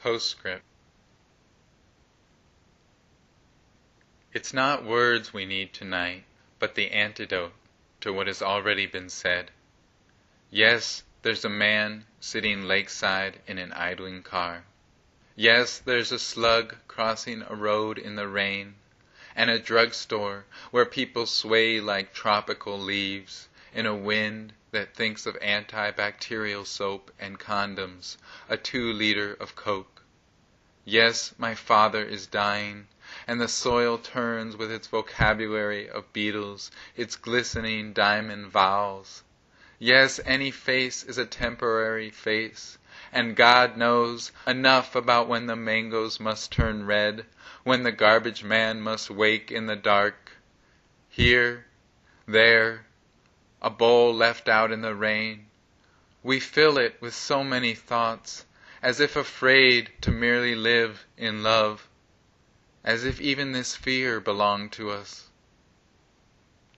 Postscript. It's not words we need tonight, but the antidote to what has already been said. Yes, there's a man sitting lakeside in an idling car. Yes, there's a slug crossing a road in the rain, and a drugstore where people sway like tropical leaves in a wind that thinks of antibacterial soap and condoms, a 2-liter of Coke. Yes, my father is dying, and the soil turns with its vocabulary of beetles, its glistening diamond vowels. Yes, any face is a temporary face, and God knows enough about when the mangoes must turn red, when the garbage man must wake in the dark. Here, there, a bowl left out in the rain. We fill it with so many thoughts, as if afraid to merely live in love, as if even this fear belonged to us.